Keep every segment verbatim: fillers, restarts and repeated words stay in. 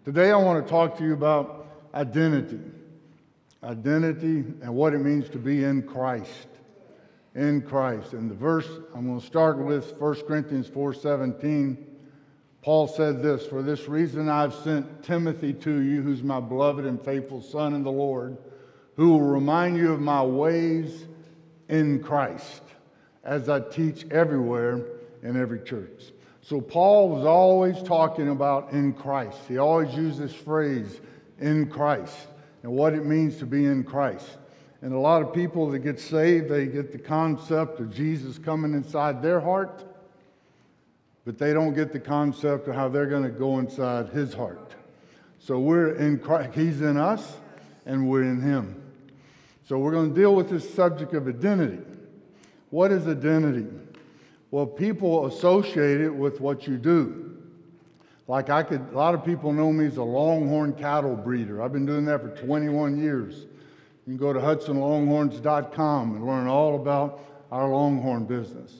Today I want to talk to you about identity. Identity and what it means to be in Christ. In Christ. And the verse I'm going to start with, First Corinthians four seventeen. Paul said this, "For this reason I've sent Timothy to you, who's my beloved and faithful son in the Lord, who will remind you of my ways in Christ, as I teach everywhere in every church." So Paul was always talking about in Christ. He always used this phrase, in Christ, and what it means to be in Christ. And a lot of people that get saved, they get the concept of Jesus coming inside their heart, but they don't get the concept of how they're going to go inside his heart. So we're in Christ. He's in us, and we're in him. So we're going to deal with this subject of identity. What is identity? Well, people associate it with what you do. Like I could, a lot of people know me as a Longhorn cattle breeder. I've been doing that for twenty-one years. You can go to Hudson Longhorns dot com and learn all about our Longhorn business.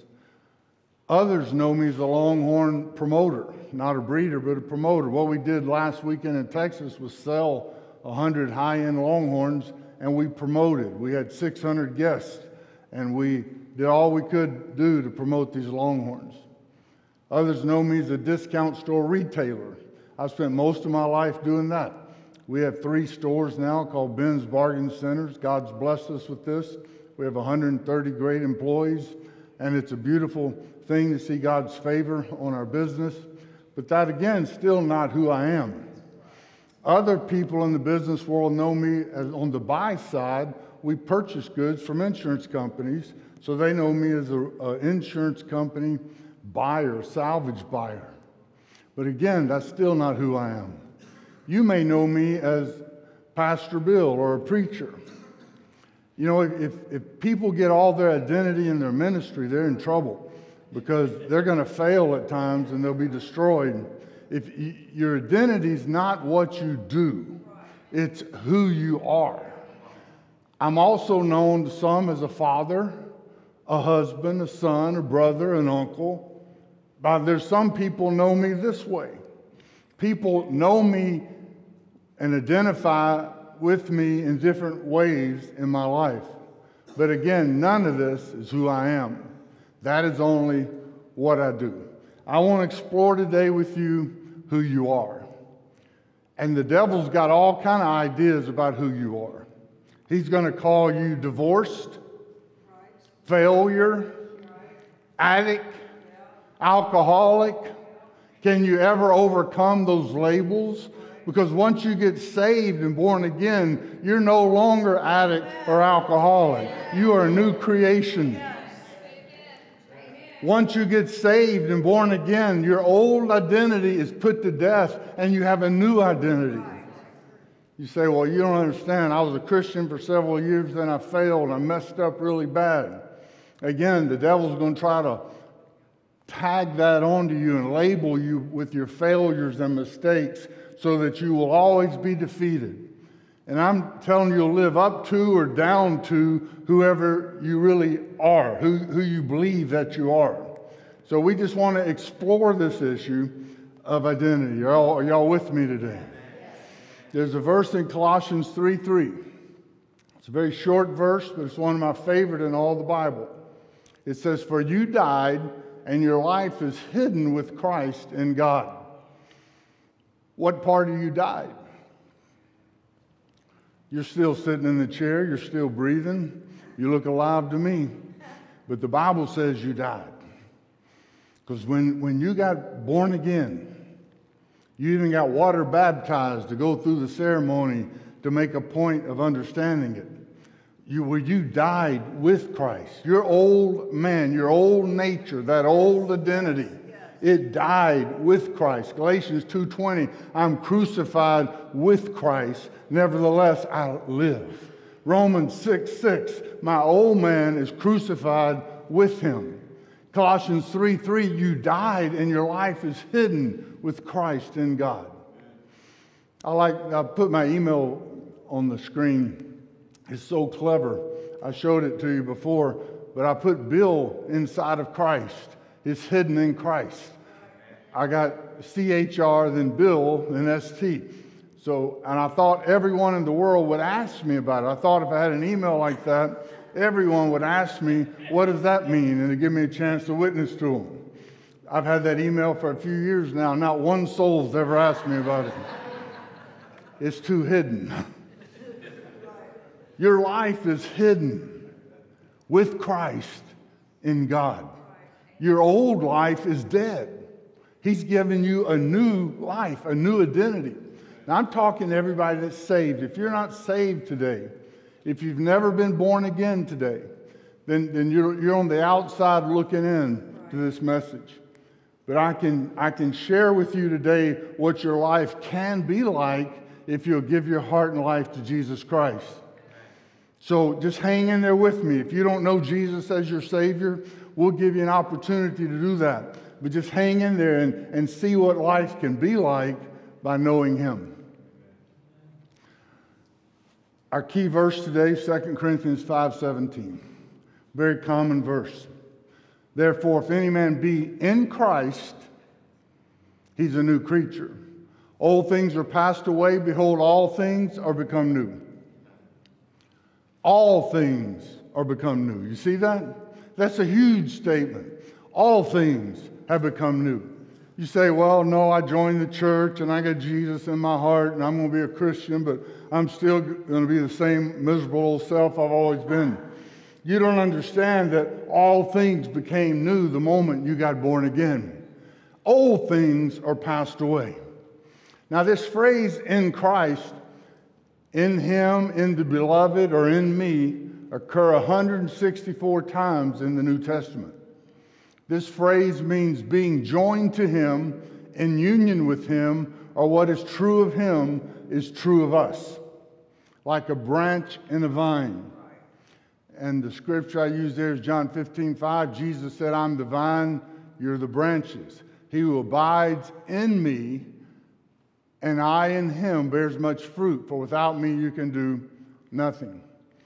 Others know me as a Longhorn promoter, not a breeder, but a promoter. What we did last weekend in Texas was sell one hundred high-end Longhorns, and we promoted. We had six hundred guests, and we did all we could do to promote these Longhorns. Others know me as a discount store retailer. I've spent most of my life doing that. We have three stores now called Ben's Bargain Centers. God's blessed us with this. We have one hundred thirty great employees, and it's a beautiful thing to see God's favor on our business. But that, again, is still not who I am. Other people in the business world know me as on the buy side. We purchase goods from insurance companies, so they know me as an insurance company buyer, salvage buyer. But again, that's still not who I am. You may know me as Pastor Bill or a preacher. You know, if, if people get all their identity in their ministry, they're in trouble because they're going to fail at times and they'll be destroyed. If y- your identity is not what you do, it's who you are. I'm also known to some as a father, a husband, a son, a brother, an uncle. But there's some people know me this way. People know me and identify with me in different ways in my life. But again, none of this is who I am. That is only what I do. I want to explore today with you who you are. And the devil's got all kind of ideas about who you are. He's going to call you divorced, failure, addict, alcoholic. Can you ever overcome those labels? Because once you get saved and born again, you're no longer addict or alcoholic. You are a new creation. Once you get saved and born again, your old identity is put to death and you have a new identity. You say, well, you don't understand. I was a Christian for several years, then I failed. I messed up really bad. Again, the devil's going to try to tag that onto you and label you with your failures and mistakes so that you will always be defeated. And I'm telling you to live up to or down to whoever you really are, who, who you believe that you are. So we just want to explore this issue of identity. Are y'all, are y'all with me today? There's a verse in Colossians three three. It's a very short verse, but it's one of my favorite in all the Bible. It says, "For you died, and your life is hidden with Christ in God." What part of you died? You're still sitting in the chair. You're still breathing. You look alive to me. But the Bible says you died. Because when, when you got born again, you even got water baptized to go through the ceremony to make a point of understanding it. You, where you died with Christ. Your old man, your old nature, that old identity, it died with Christ. Galatians two twenty, I'm crucified with Christ, nevertheless I live. Romans six six, my old man is crucified with him. Colossians three three, you died and your life is hidden with Christ in God. I like, I put my email on the screen. It's so clever. I showed it to you before, but I put Bill inside of Christ. It's hidden in Christ. I got C H R, then Bill, then S T. So, and I thought everyone in the world would ask me about it. I thought if I had an email like that, everyone would ask me, what does that mean? And to give me a chance to witness to them. I've had that email for a few years now. Not one soul's ever asked me about it. It's too hidden. Your life is hidden with Christ in God. Your old life is dead. He's given you a new life, a new identity. Now, I'm talking to everybody that's saved. If you're not saved today, if you've never been born again today, then, then you're, you're on the outside looking in to this message. But I can, I can share with you today what your life can be like if you'll give your heart and life to Jesus Christ. So just hang in there with me. If you don't know Jesus as your Savior, we'll give you an opportunity to do that. But just hang in there and, and see what life can be like by knowing Him. Our key verse today, Second Corinthians five seventeen. Very common verse. Therefore, if any man be in Christ, he's a new creature. Old things are passed away. Behold, all things are become new. All things are become new. You see that? That's a huge statement. All things have become new. You say, well, no, I joined the church and I got Jesus in my heart and I'm going to be a Christian, but I'm still going to be the same miserable old self I've always been. You don't understand that all things became new the moment you got born again. Old things are passed away. Now, this phrase, in Christ, in Him, in the beloved, or in me, occur one hundred sixty-four times in the New Testament. This phrase means being joined to Him, in union with Him, or what is true of Him is true of us, like a branch in a vine. And the scripture I use there is John fifteen five. Jesus said, I'm the vine, you're the branches. He who abides in me, and I in him, bears much fruit, for without me you can do nothing.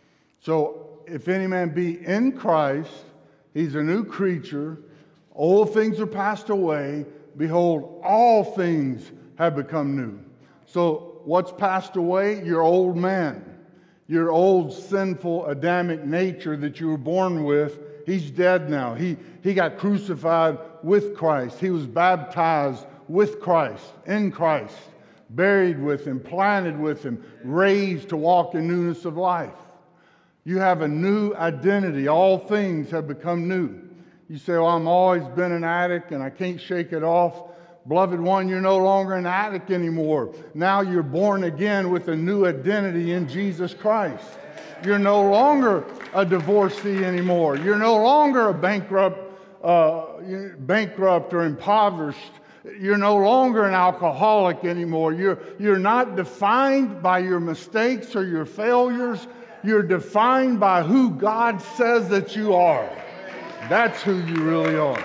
So if any man be in Christ, he's a new creature. Old things are passed away. Behold, all things have become new. So what's passed away? Your old man, your old sinful Adamic nature that you were born with. He's dead now. He, he got crucified with Christ. He was baptized with Christ, in Christ. Buried with Him, planted with Him, raised to walk in newness of life. You have a new identity. All things have become new. You say, well, I've always been an addict and I can't shake it off. Beloved one, you're no longer an addict anymore. Now you're born again with a new identity in Jesus Christ. You're no longer a divorcee anymore. You're no longer a bankrupt, uh, bankrupt or impoverished. You're no longer an alcoholic anymore. You're, you're not defined by your mistakes or your failures. You're defined by who God says that you are. That's who you really are.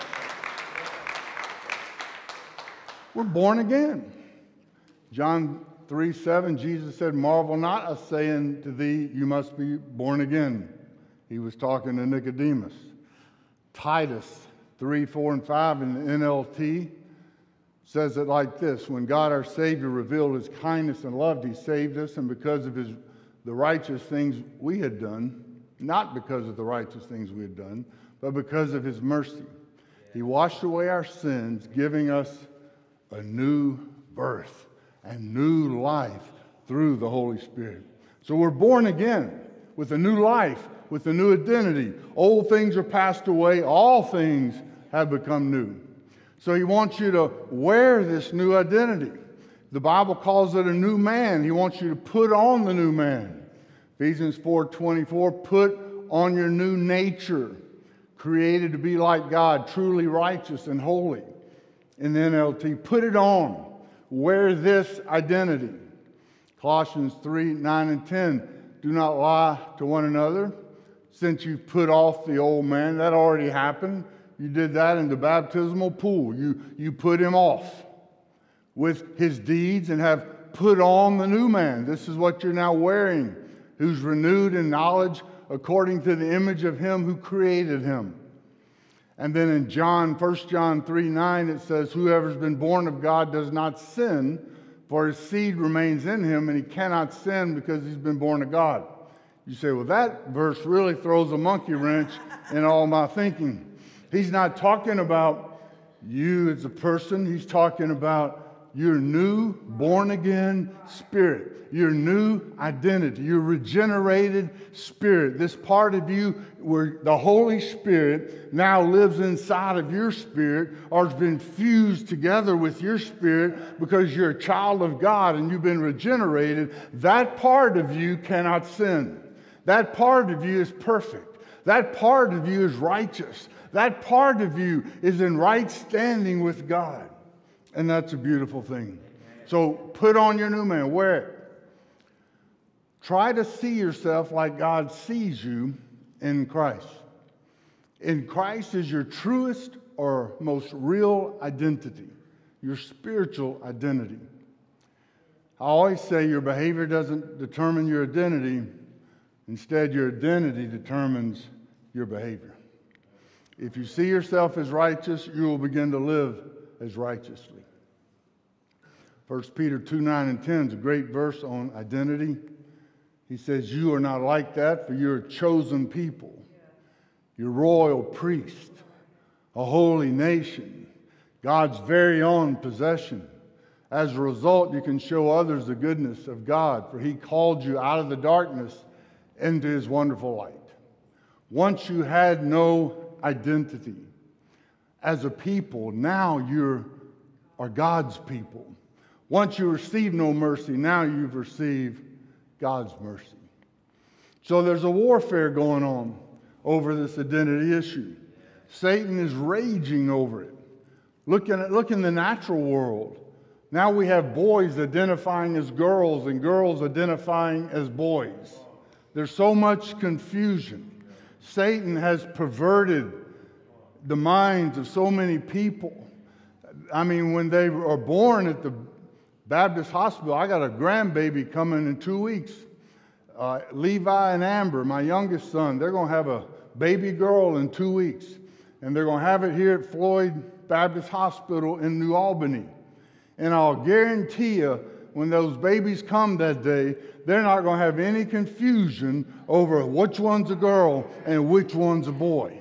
We're born again. John three seven, Jesus said, marvel not, I say unto thee, you must be born again. He was talking to Nicodemus. Titus three, four, and five in the N L T says it like this: when God our Savior revealed His kindness and love, He saved us, and because of His the righteous things we had done, not because of the righteous things we had done, but because of His mercy. He washed away our sins, giving us a new birth and new life through the Holy Spirit. So we're born again with a new life, with a new identity. Old things are passed away, all things have become new. So He wants you to wear this new identity. The Bible calls it a new man. He wants you to put on the new man. Ephesians four twenty-four, put on your new nature, created to be like God, truly righteous and holy. In the N L T, put it on. Wear this identity. Colossians three, nine, and ten, do not lie to one another, since you've put off the old man. That already happened. You did that in the baptismal pool. You, you put him off with his deeds and have put on the new man. This is what you're now wearing, who's renewed in knowledge according to the image of Him who created him. And then in John, First John three nine, it says, whoever's been born of God does not sin, for his seed remains in him, and he cannot sin because he's been born of God. You say, well, that verse really throws a monkey wrench in all my thinking. He's not talking about you as a person. He's talking about your new born-again spirit, your new identity, your regenerated spirit. This part of you where the Holy Spirit now lives inside of your spirit or has been fused together with your spirit because you're a child of God and you've been regenerated. That part of you cannot sin. That part of you is perfect. That part of you is righteous. That part of you is in right standing with God. And that's a beautiful thing. So put on your new man. Wear it. Try to see yourself like God sees you in Christ. In Christ is your truest or most real identity, your spiritual identity. I always say your behavior doesn't determine your identity. Instead, your identity determines your behavior. If you see yourself as righteous, you will begin to live as righteously. First Peter two nine and ten is a great verse on identity. He says, you are not like that, for you're a chosen people. You're royal priest, a holy nation, God's very own possession. As a result, you can show others the goodness of God, for he called you out of the darkness into his wonderful light. Once you had no identity as a people, now you are God's people. Once you received no mercy, now you've received God's mercy. So there's a warfare going on over this identity issue. Satan is raging over it. Look at, look in the natural world. Now we have boys identifying as girls and girls identifying as boys. There's so much confusion. Satan has perverted the minds of so many people. I mean, when they are born at the Baptist hospital, I got a grandbaby coming in two weeks. Uh, Levi and Amber, my youngest son, they're going to have a baby girl in two weeks. And they're going to have it here at Floyd Baptist Hospital in New Albany. And I'll guarantee you, when those babies come that day, they're not going to have any confusion over which one's a girl and which one's a boy.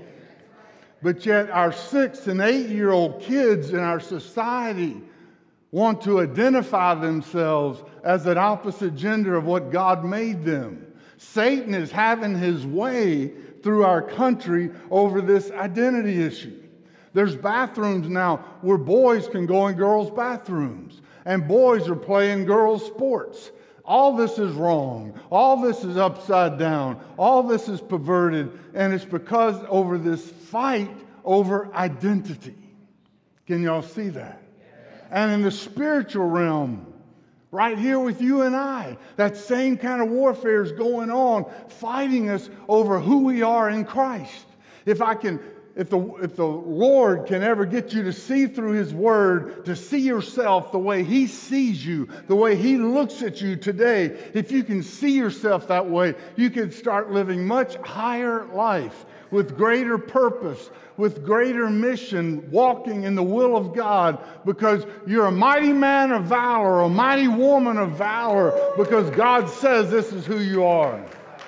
But yet our six and eight-year-old kids in our society want to identify themselves as an opposite gender of what God made them. Satan is having his way through our country over this identity issue. There's bathrooms now where boys can go in girls' bathrooms, and boys are playing girls' sports. All this is wrong. All this is upside down. All this is perverted, and it's because over this fight over identity. Can y'all see that? And in the spiritual realm, right here with you and I, that same kind of warfare is going on, fighting us over who we are in Christ. If I can, if the if the Lord can ever get you to see through His Word, to see yourself the way He sees you, the way He looks at you today, if you can see yourself that way, you can start living much higher life with greater purpose, with greater mission, walking in the will of God, because you're a mighty man of valor, a mighty woman of valor, because God says this is who you are.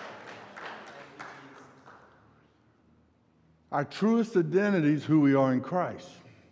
Our truest identity is who we are in Christ.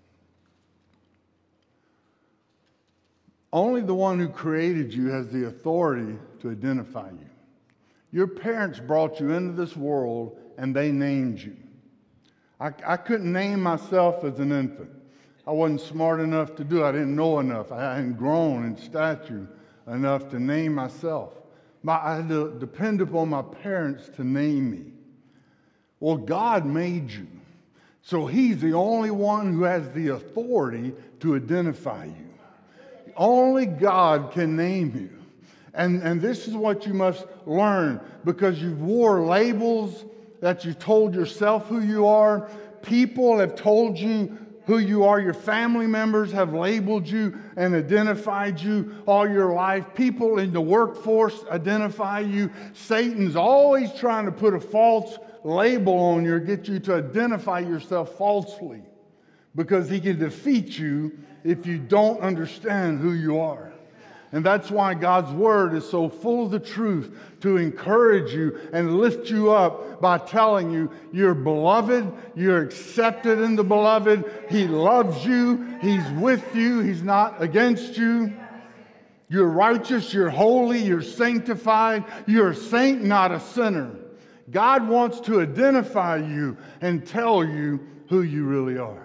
Only the one who created you has the authority to identify you. Your parents brought you into this world and they named you. I, I couldn't name myself as an infant. I wasn't smart enough to do it. I didn't know enough. I hadn't grown in stature enough to name myself. My, I had to depend upon my parents to name me. Well, God made you. So He's the only one who has the authority to identify you. Only God can name you. And, and this is what you must learn, because you've wore labels that you've told yourself who you are. People have told you who you are. Your family members have labeled you and identified you all your life. People in the workforce identify you. Satan's always trying to put a false label on you or get you to identify yourself falsely, because he can defeat you if you don't understand who you are. And that's why God's Word is so full of the truth, to encourage you and lift you up by telling you you're beloved, you're accepted in the beloved, He loves you, He's with you, He's not against you. You're righteous, you're holy, you're sanctified, you're a saint, not a sinner. God wants to identify you and tell you who you really are.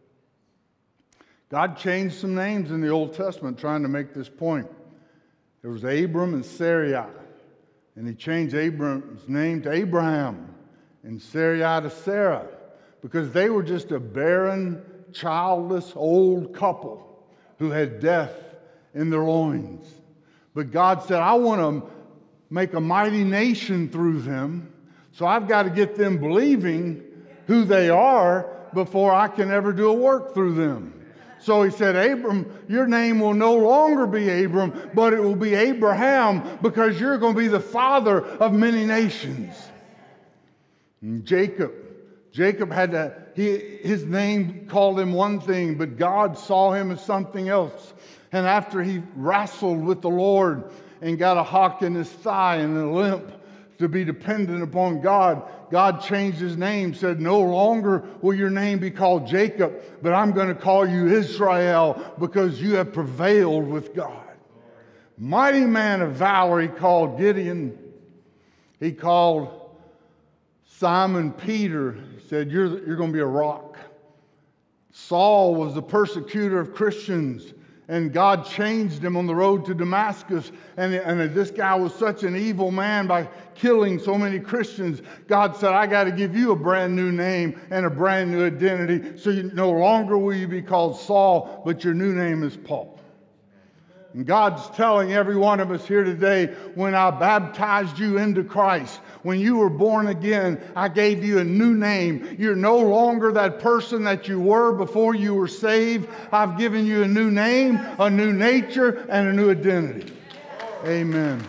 God changed some names in the Old Testament trying to make this point. There was Abram and Sarai, and he changed Abram's name to Abraham and Sarai to Sarah, because they were just a barren, childless, old couple who had death in their loins. But God said, I want to make a mighty nation through them, so I've got to get them believing who they are before I can ever do a work through them. So he said, Abram, your name will no longer be Abram, but it will be Abraham, because you're going to be the father of many nations. And Jacob, Jacob had to, he, his name called him one thing, but God saw him as something else. And after he wrestled with the Lord and got a hock in his thigh and a limp to be dependent upon God, God changed his name, said, no longer will your name be called Jacob, but I'm going to call you Israel, because you have prevailed with God. Mighty man of valor, he called Gideon. He called Simon Peter. He said, you're, you're going to be a rock. Saul was the persecutor of Christians, and God changed him on the road to Damascus. And, and this guy was such an evil man by killing so many Christians. God said, I got to give you a brand new name and a brand new identity. So you, no longer will you be called Saul, but your new name is Paul. And God's telling every one of us here today, when I baptized you into Christ, when you were born again, I gave you a new name. You're no longer that person that you were before you were saved. I've given you a new name, a new nature, and a new identity. Amen.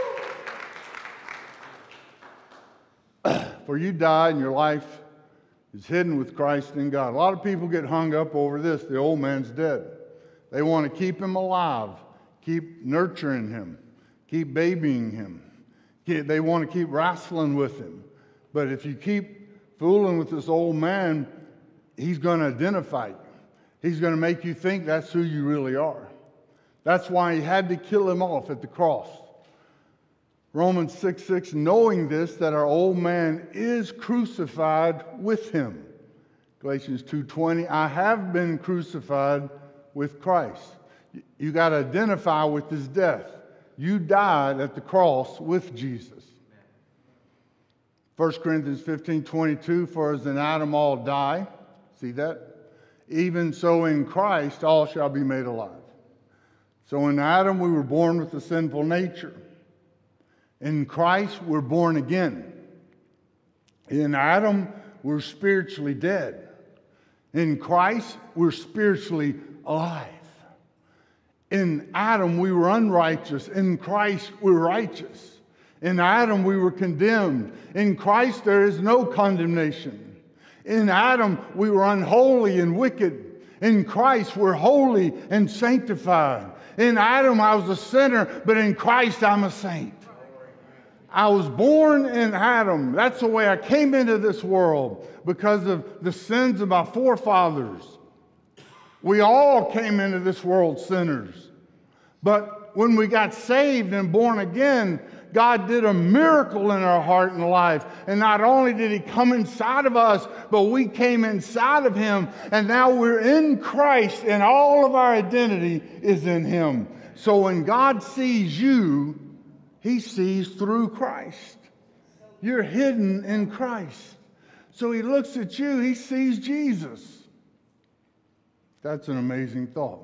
For you died, and your life is hidden with Christ in God. A lot of people get hung up over this. The old man's dead. They want to keep him alive. Keep nurturing him, keep babying him. They want to keep wrestling with him. But if you keep fooling with this old man, he's going to identify you. He's going to make you think that's who you really are. That's why he had to kill him off at the cross. Romans six six, knowing this, that our old man is crucified with him. Galatians two twenty, I have been crucified with Christ. You got to identify with his death. You died at the cross with Jesus. First Corinthians fifteen twenty-two, for as in Adam all die, see that? Even so in Christ all shall be made alive. So in Adam we were born with a sinful nature. In Christ we're born again. In Adam we're spiritually dead. In Christ we're spiritually alive. In Adam, we were unrighteous. In Christ, we're righteous. In Adam, we were condemned. In Christ, there is no condemnation. In Adam, we were unholy and wicked. In Christ, we're holy and sanctified. In Adam, I was a sinner, but in Christ, I'm a saint. I was born in Adam. That's the way I came into this world, because of the sins of my forefathers. We all came into this world sinners. But when we got saved and born again, God did a miracle in our heart and life. And not only did he come inside of us, but we came inside of him. And now we're in Christ, and all of our identity is in him. So when God sees you, he sees through Christ. You're hidden in Christ. So he looks at you, he sees Jesus. That's an amazing thought.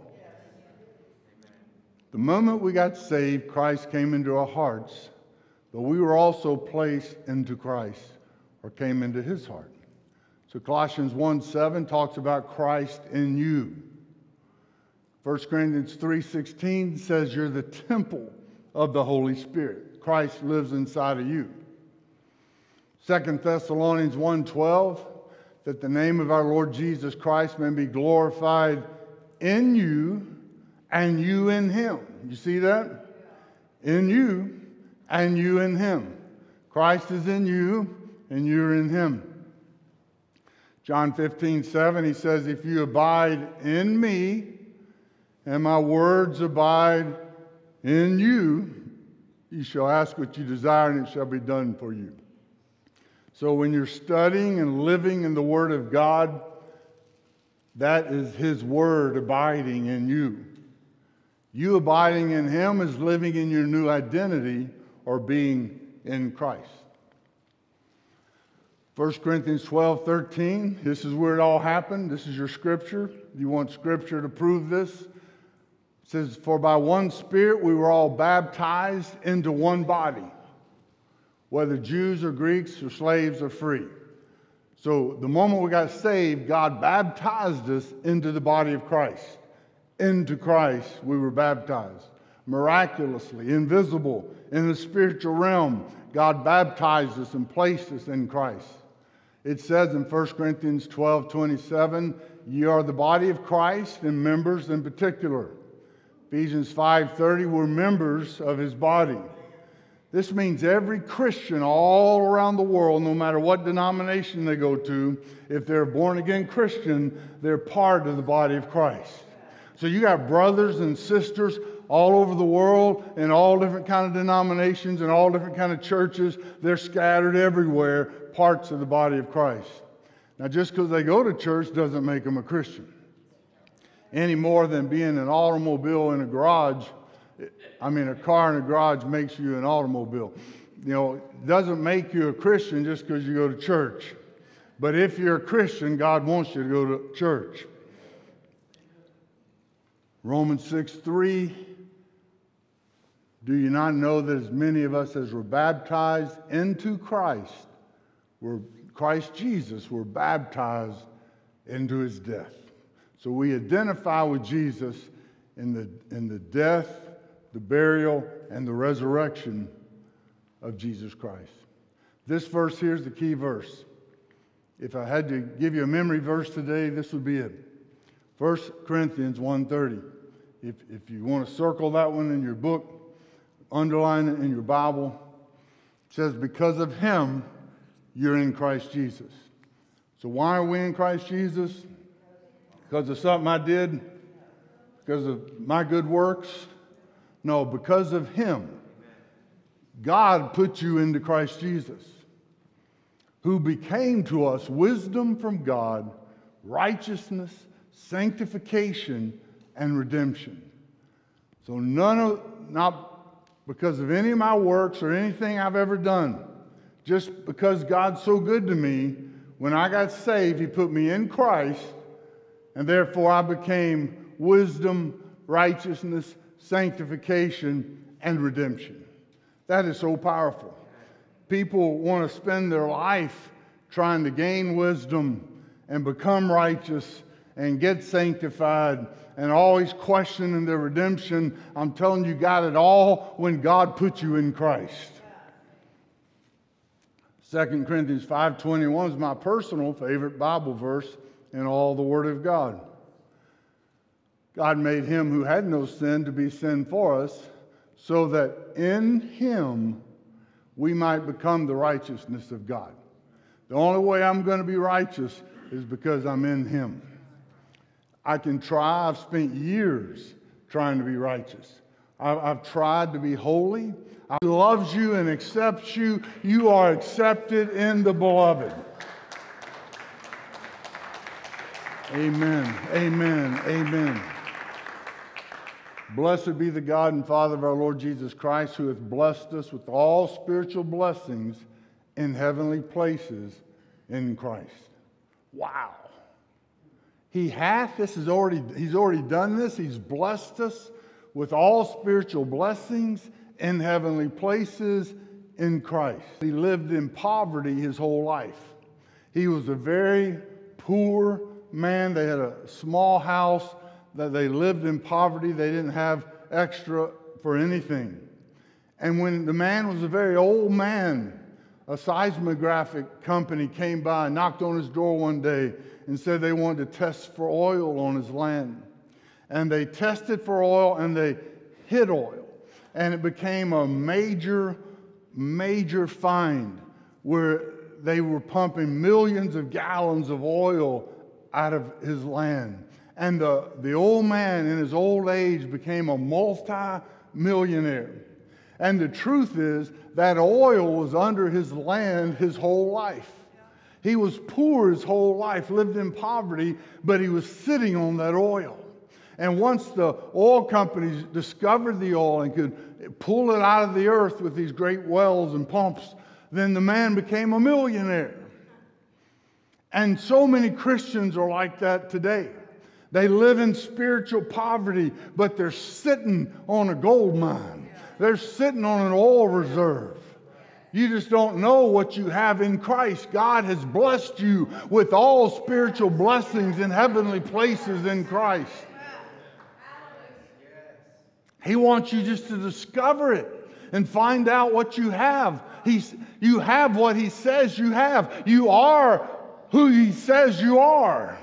The moment we got saved, Christ came into our hearts, but we were also placed into Christ, or came into his heart. So Colossians one seven talks about Christ in you. First Corinthians three sixteen says you're the temple of the Holy Spirit. Christ lives inside of you. Second Thessalonians one twelve, that the name of our Lord Jesus Christ may be glorified in you and you in him. You see that? In you and you in him. Christ is in you and you're in him. John fifteen seven, he says, if you abide in me and my words abide in you, you shall ask what you desire and it shall be done for you. So when you're studying and living in the Word of God, that is his Word abiding in you. You abiding in him is living in your new identity or being in Christ. First Corinthians twelve thirteen, this is where it all happened. This is your scripture. You want scripture to prove this? It says, for by one Spirit we were all baptized into one body, whether Jews or Greeks or slaves or free. So the moment we got saved, God baptized us into the body of Christ. Into Christ we were baptized. Miraculously, invisible, in the spiritual realm, God baptized us and placed us in Christ. It says in First Corinthians twelve twenty-seven, ye are the body of Christ and members in particular. Ephesians five thirty, we're members of his body. This means every Christian all around the world, no matter what denomination they go to, if they're a born-again Christian, they're part of the body of Christ. So you got brothers and sisters all over the world in all different kind of denominations and all different kind of churches. They're scattered everywhere, parts of the body of Christ. Now, just because they go to church doesn't make them a Christian. Any more than being an automobile in a garage, I mean, a car in a garage makes you an automobile. You know, it doesn't make you a Christian just because you go to church. But if you're a Christian, God wants you to go to church. Romans six three, do you not know that as many of us as were baptized into Christ, were Christ Jesus, were baptized into his death? So we identify with Jesus in the, in the death, the burial, and the resurrection of Jesus Christ. This verse here is the key verse. If I had to give you a memory verse today, this would be it. First Corinthians one thirty. If, if you want to circle that one in your book, underline it in your Bible. It says, because of him, you're in Christ Jesus. So why are we in Christ Jesus? Because of something I did? Because of my good works? No, because of him. God put you into Christ Jesus, who became to us wisdom from God, righteousness, sanctification, and redemption. So none of, not because of any of my works or anything I've ever done, just because God's so good to me, when I got saved, he put me in Christ, and therefore I became wisdom, righteousness, sanctification, and redemption. That is so powerful. People want to spend their life trying to gain wisdom and become righteous and get sanctified and always questioning their redemption. I'm telling you, got it all when God put you in Christ. Second Corinthians five twenty-one is my personal favorite Bible verse in all the Word of God. God made him who had no sin to be sin for us, so that in him we might become the righteousness of God. The only way I'm going to be righteous is because I'm in him. I can try. I've spent years trying to be righteous. I've, I've tried to be holy. He loves you and accepts you. You are accepted in the beloved. Amen. Amen. Amen. Blessed be the God and Father of our Lord Jesus Christ, who hath blessed us with all spiritual blessings in heavenly places in Christ. Wow. He hath, this is already, he's already done this. He's blessed us with all spiritual blessings in heavenly places in Christ. He lived in poverty his whole life. He was a very poor man. They had a small house, that they lived in poverty. They didn't have extra for anything. And when the man was a very old man, A seismographic company came by and knocked on his door one day and said they wanted to test for oil on his land. And they tested for oil and they hit oil. And it became a major, major find where they were pumping millions of gallons of oil out of his land. And the, the old man in his old age became a multi-millionaire. And the truth is that oil was under his land his whole life. He was poor his whole life, lived in poverty, but he was sitting on that oil. And once the oil companies discovered the oil and could pull it out of the earth with these great wells and pumps, then the man became a millionaire. And so many Christians are like that today. They live in spiritual poverty, but they're sitting on a gold mine. They're sitting on an oil reserve. You just don't know what you have in Christ. God has blessed you with all spiritual blessings in heavenly places in Christ. He wants you just to discover it and find out what you have. He's, you have what He says you have. You are who He says you are.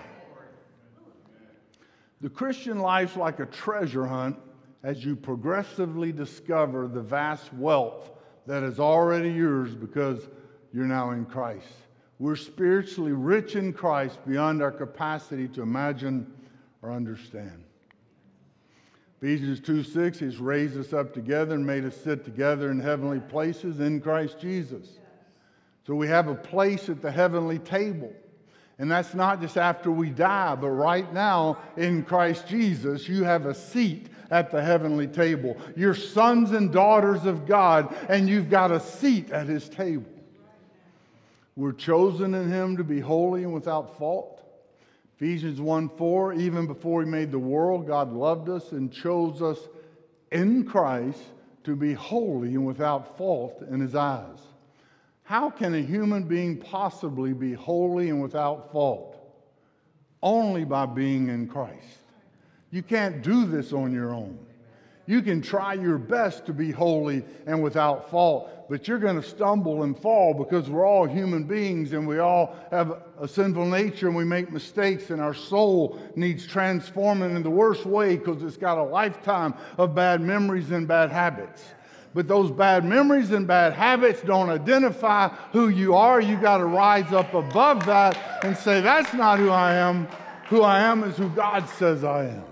The Christian life's like a treasure hunt as you progressively discover the vast wealth that is already yours because you're now in Christ. We're spiritually rich in Christ beyond our capacity to imagine or understand. Ephesians two six, He's raised us up together and made us sit together in heavenly places in Christ Jesus. So we have a place at the heavenly table. And that's not just after we die, but right now in Christ Jesus, you have a seat at the heavenly table. You're sons and daughters of God, and you've got a seat at His table. We're chosen in Him to be holy and without fault. Ephesians one four, even before He made the world, God loved us and chose us in Christ to be holy and without fault in His eyes. How can a human being possibly be holy and without fault? Only by being in Christ. You can't do this on your own. You can try your best to be holy and without fault, but you're going to stumble and fall because we're all human beings and we all have a sinful nature and we make mistakes, and our soul needs transforming in the worst way because it's got a lifetime of bad memories and bad habits. But those bad memories and bad habits don't identify who you are. You got to rise up above that and say, that's not who I am. Who I am is who God says I am.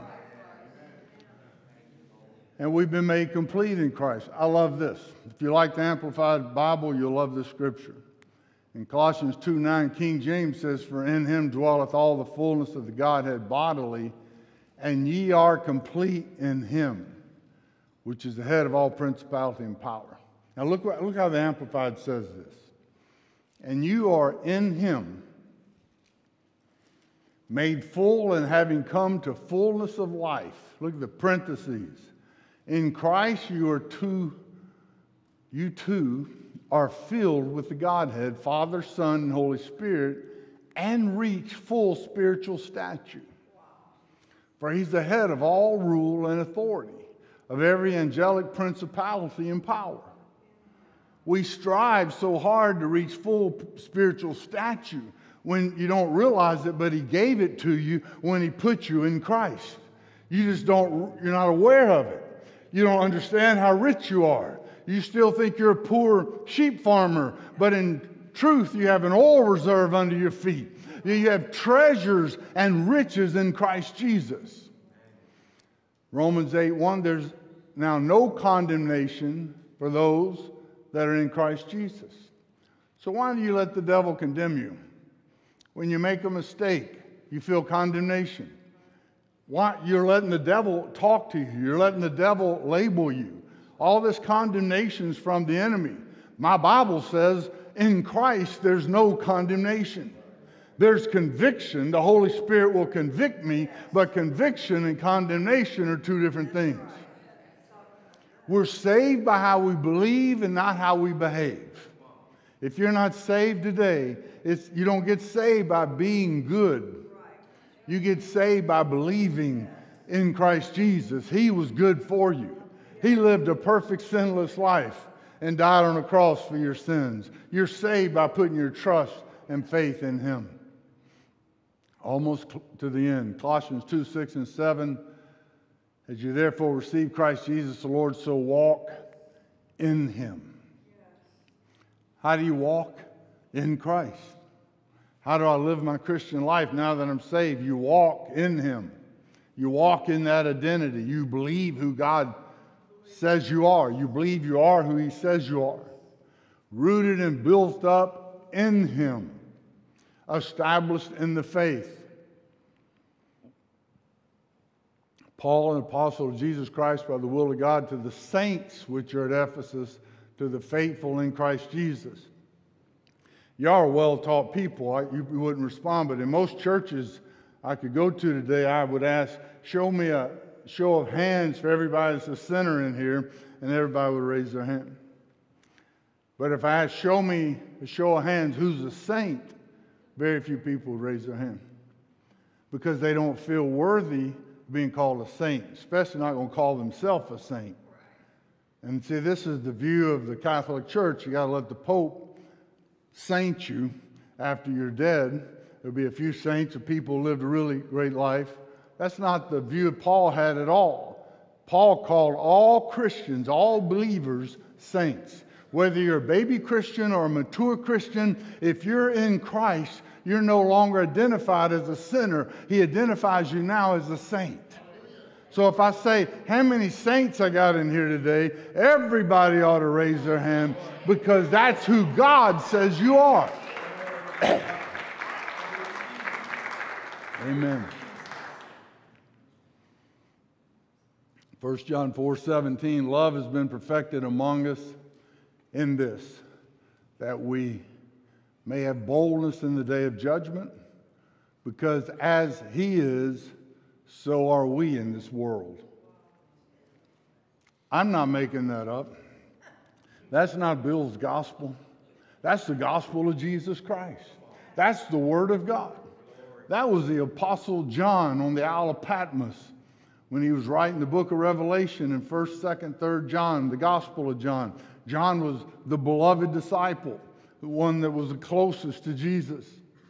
And we've been made complete in Christ. I love this. If you like the Amplified Bible, you'll love this scripture. In Colossians two nine, King James says, for in Him dwelleth all the fullness of the Godhead bodily, and ye are complete in Him, which is the head of all principality and power. Now look, look how the Amplified says this. And you are in Him, made full and having come to fullness of life. Look at the parentheses. In Christ you are two, you too are filled with the Godhead, Father, Son, and Holy Spirit, and reach full spiritual stature. For He's the head of all rule and authority, of every angelic principality and power. We strive so hard to reach full spiritual stature when you don't realize it, but He gave it to you when He put you in Christ. You just don't, you're not aware of it. You don't understand how rich you are. You still think you're a poor sheep farmer, but in truth, you have an oil reserve under your feet. You have treasures and riches in Christ Jesus. Romans eight one, there's now no condemnation for those that are in Christ Jesus. So why do you let the devil condemn you? When you make a mistake, you feel condemnation. Why? You're letting the devil talk to you. You're letting the devil label you. All this condemnation is from the enemy. My Bible says in Christ there's no condemnation. There's conviction. The Holy Spirit will convict me, but conviction and condemnation are two different things. We're saved by how we believe and not how we behave. If you're not saved today, it's, you don't get saved by being good. You get saved by believing in Christ Jesus. He was good for you. He lived a perfect sinless life. and died on the cross for your sins. You're saved by putting your trust and faith in him. Almost to the end. Colossians two, six, and seven. As you therefore receive Christ Jesus the Lord, so walk in him. How do you walk? In Christ. How do I live my Christian life now that I'm saved? You walk in him. You walk in that identity. You believe who God says you are. You believe you are who he says you are. Rooted and built up in him. Established in the faith. Paul, an apostle of Jesus Christ by the will of God, to the saints which are at Ephesus, to the faithful in Christ Jesus. Y'all are well-taught people. I, you wouldn't respond, but in most churches I could go to today, I would ask, show me a show of hands for everybody that's a sinner in here, and everybody would raise their hand. But if I ask, show me a show of hands, who's a saint? Very few people would raise their hand. Because they don't feel worthy being called a saint, especially not going to call themselves a saint. And see, this is the view of the Catholic Church. You got to let the Pope saint you after you're dead. There'll be a few saints of people who lived a really great life. That's not the view Paul had at all. Paul called all Christians, all believers, saints. Whether you're a baby Christian or a mature Christian, if you're in Christ, you're no longer identified as a sinner. He identifies you now as a saint. So if I say, how many saints I got in here today, everybody ought to raise their hand because that's who God says you are. Amen. First John four seventeen, love has been perfected among us in this, that we may have boldness in the day of judgment, because as he is, so are we in this world. I'm not making that up. That's not Bill's gospel. That's the gospel of Jesus Christ. That's the Word of God. That was the Apostle John on the Isle of Patmos when he was writing the book of Revelation in first, second, third John, the Gospel of John. John was the beloved disciple, the one that was the closest to Jesus.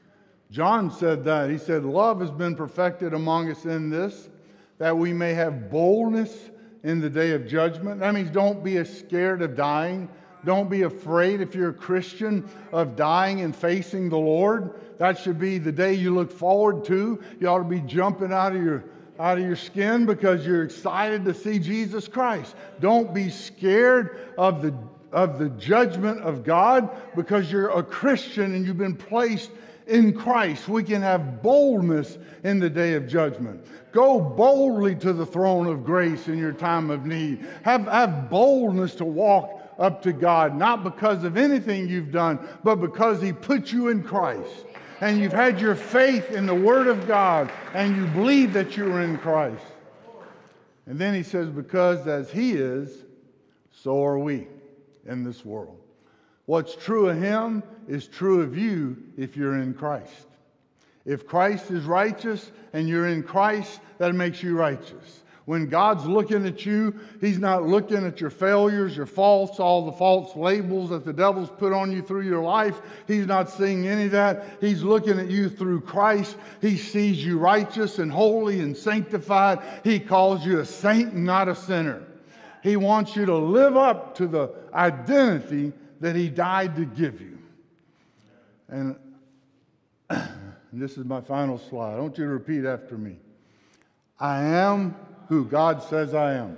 John said that. He said, love has been perfected among us in this, that we may have boldness in the day of judgment. That means don't be scared of dying. Don't be afraid, if you're a Christian, of dying and facing the Lord. That should be the day you look forward to. You ought to be jumping out of your out of your skin because you're excited to see Jesus Christ. Don't be scared of the of the judgment of God because you're a Christian and you've been placed in Christ. We can have boldness in the day of judgment. Go boldly to the throne of grace in your time of need. Have, have boldness to walk up to God, not because of anything you've done, but because he put you in Christ. And you've had your faith in the Word of God, and you believe that you're in Christ. And then he says, because as he is, so are we in this world. What's true of him is true of you if you're in Christ. If Christ is righteous and you're in Christ, that makes you righteous. When God's looking at you, he's not looking at your failures, your faults, all the false labels that the devil's put on you through your life. He's not seeing any of that. He's looking at you through Christ. He sees you righteous and holy and sanctified. He calls you a saint and not a sinner. He wants you to live up to the identity that he died to give you. And, and this is my final slide. I want you to repeat after me. I am who God says I am.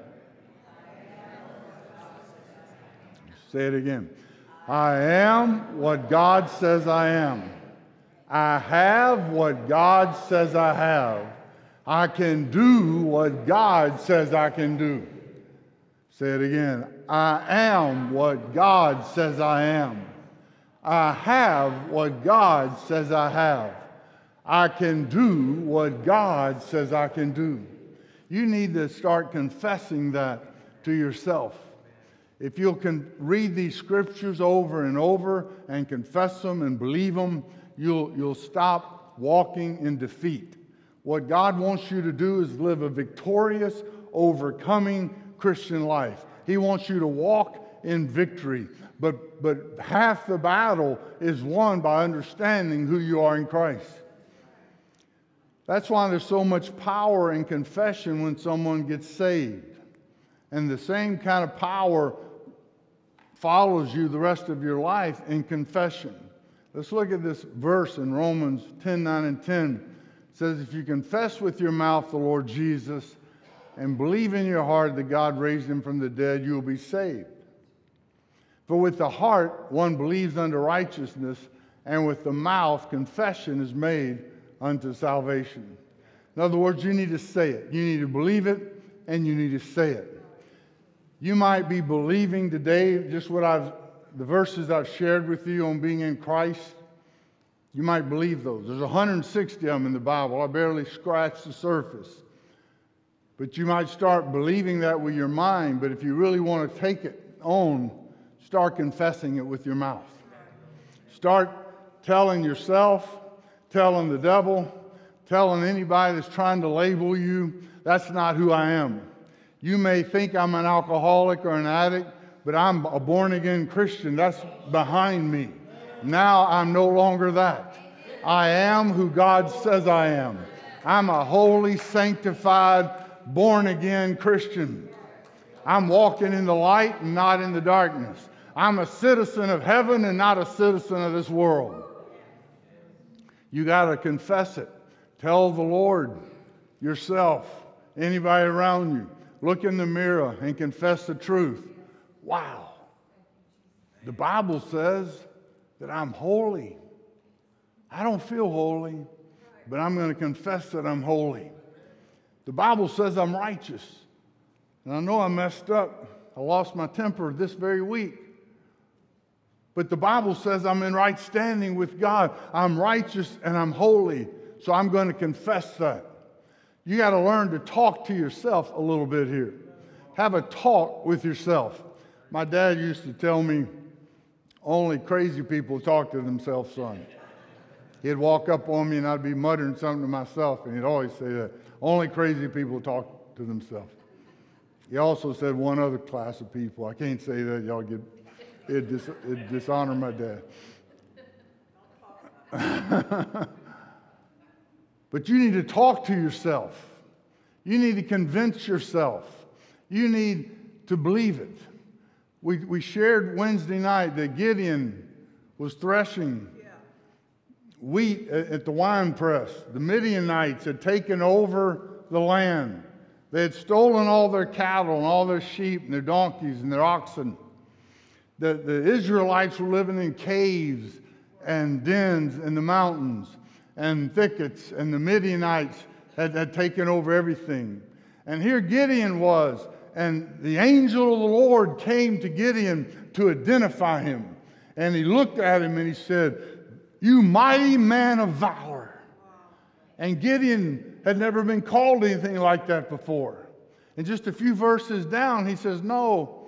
Say it again. I am what God says I am. I have what God says I have. I can do what God says I can do. Say it again. I am what God says I am. I have what God says I have. I can do what God says I can do. You need to start confessing that to yourself. If you'll con- read these scriptures over and over and confess them and believe them, you'll, you'll stop walking in defeat. What God wants you to do is live a victorious, overcoming Christian life. He wants you to walk in victory. But, but half the battle is won by understanding who you are in Christ. That's why there's so much power in confession when someone gets saved. And the same kind of power follows you the rest of your life in confession. Let's look at this verse in Romans ten, nine, and ten. It says, if you confess with your mouth the Lord Jesus and believe in your heart that God raised him from the dead, you will be saved. For with the heart one believes unto righteousness, and with the mouth confession is made unto salvation. In other words, you need to say it. You need to believe it, and you need to say it. You might be believing today just what I've, the verses I've shared with you on being in Christ. You might believe those. There's one hundred sixty of them in the Bible. I barely scratched the surface. But you might start believing that with your mind, but if you really want to take it on, start confessing it with your mouth. Start telling yourself, telling the devil, telling anybody that's trying to label you, that's not who I am. You may think I'm an alcoholic or an addict, but I'm a born-again Christian. That's behind me. Now I'm no longer that. I am who God says I am. I'm a holy, sanctified, born-again Christian. I'm walking in the light and not in the darkness. I'm a citizen of heaven and not a citizen of this world. You got to confess it. Tell the Lord, yourself, anybody around you. Look in the mirror and confess the truth. Wow. The Bible says that I'm holy. I don't feel holy, but I'm going to confess that I'm holy. The Bible says I'm righteous. And I know I messed up. I lost my temper this very week. But the Bible says I'm in right standing with God. I'm righteous and I'm holy. So I'm going to confess that. You got to learn to talk to yourself a little bit here. Have a talk with yourself. My dad used to tell me, only crazy people talk to themselves, son. He'd walk up on me and I'd be muttering something to myself, and he'd always say that. Only crazy people talk to themselves. He also said one other class of people. I can't say that. Y'all get, it'd, dis, it'd dishonor my dad. But you need to talk to yourself. You need to convince yourself. You need to believe it. We, we shared Wednesday night that Gideon was threshing wheat at the wine press. The Midianites had taken over the land. They had stolen all their cattle and all their sheep and their donkeys and their oxen. The, the Israelites were living in caves and dens in the mountains and thickets, and the Midianites had, had taken over everything. And here Gideon was, and the angel of the Lord came to Gideon to identify him. And he looked at him and he said, "You mighty man of valor." And Gideon had never been called anything like that before. And just a few verses down, he says, "No,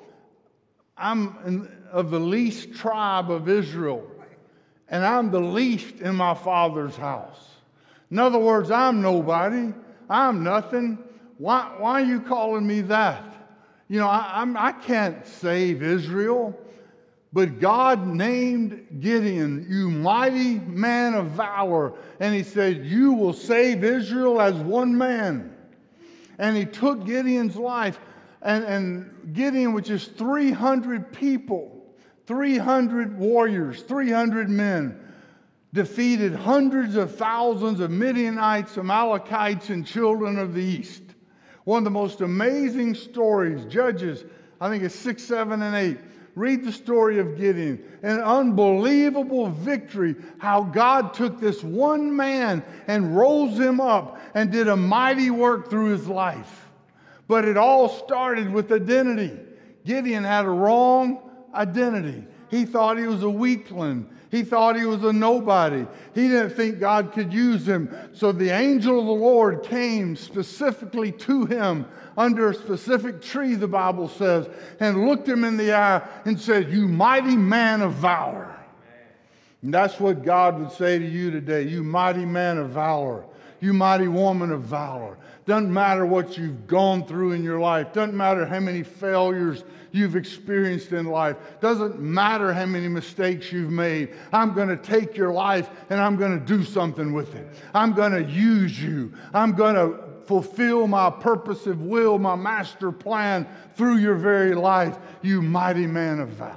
I'm in, of the least tribe of Israel, and I'm the least in my father's house." In other words, I'm nobody. I'm nothing. Why, why are you calling me that? You know, I, I'm, I can't save Israel. But God named Gideon, "You mighty man of valor." And he said, "You will save Israel as one man." And he took Gideon's life. And, and Gideon, which is three hundred people, three hundred warriors, three hundred men, defeated hundreds of thousands of Midianites, Amalekites, and children of the east. One of the most amazing stories, Judges, I think it's six, seven, and eight. Read the story of Gideon. An unbelievable victory, how God took this one man and rose him up and did a mighty work through his life. But it all started with identity. Gideon had a wrong identity. He thought he was a weakling. He thought he was a nobody. He didn't think God could use him. So the angel of the Lord came specifically to him under a specific tree, the Bible says, and looked him in the eye and said, "You mighty man of valor." And that's what God would say to you today. You mighty man of valor. you mighty woman of valor. Doesn't matter what you've gone through in your life. Doesn't matter how many failures you've experienced in life. Doesn't matter how many mistakes you've made. I'm going to take your life and I'm going to do something with it. I'm going to use you. I'm going to fulfill my purposive will, my master plan through your very life, you mighty man of valor.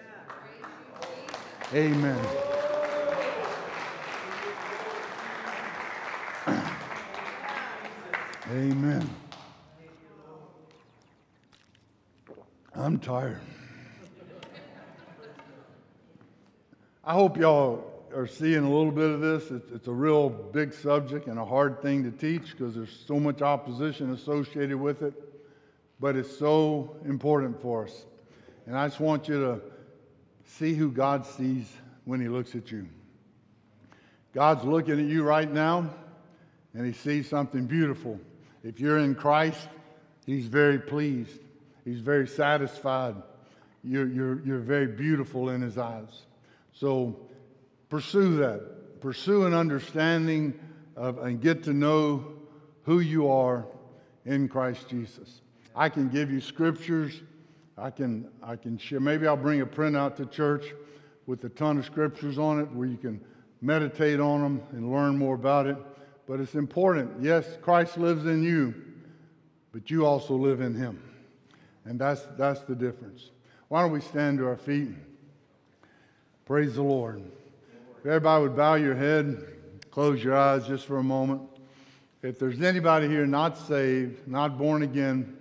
Amen. Amen. I'm tired. I hope y'all are seeing a little bit of this. It's, it's a real big subject and a hard thing to teach because there's so much opposition associated with it. But it's so important for us. And I just want you to see who God sees when he looks at you. God's looking at you right now, and he sees something beautiful. If you're in Christ, he's very pleased. He's very satisfied. You're, you're, you're very beautiful in his eyes. So pursue that. Pursue an understanding of, and get to know who you are in Christ Jesus. I can give you scriptures. I can, I can share. Maybe I'll bring a printout to church with a ton of scriptures on it where you can meditate on them and learn more about it. But it's important. Yes, Christ lives in you, but you also live in him. And that's, that's the difference. Why don't we stand to our feet? Praise the Lord. If everybody would bow your head, close your eyes just for a moment. If there's anybody here not saved, not born again,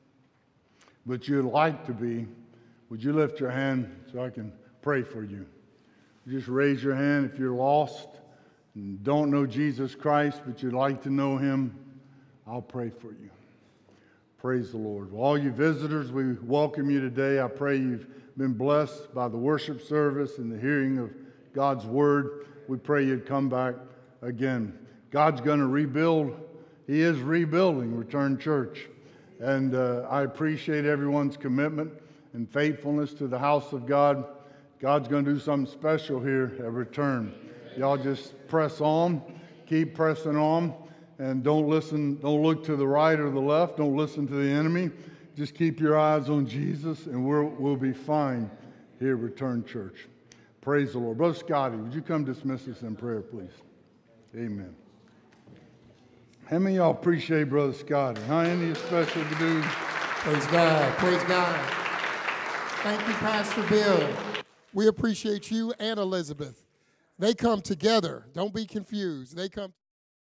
but you'd like to be, would you lift your hand so I can pray for you? Just raise your hand if you're lost and don't know Jesus Christ, but you'd like to know him. I'll pray for you. Praise the Lord. Well, all you visitors, we welcome you today. I pray you've been blessed by the worship service and the hearing of God's word. We pray you'd come back again. God's going to rebuild. He is rebuilding Return Church. And uh, I appreciate everyone's commitment and faithfulness to the house of God. God's going to do something special here at Return. Y'all just press on, keep pressing on, and don't listen, don't look to the right or the left. Don't listen to the enemy. Just keep your eyes on Jesus, and we'll, we'll be fine here at Return Church. Praise the Lord. Brother Scotty, would you come dismiss us in prayer, please? Amen. How many of y'all appreciate Brother Scotty? Huh? Anything special to do? Praise God. Praise God. Thank you, Pastor Bill. We appreciate you and Elizabeth. They come together. Don't be confused. They come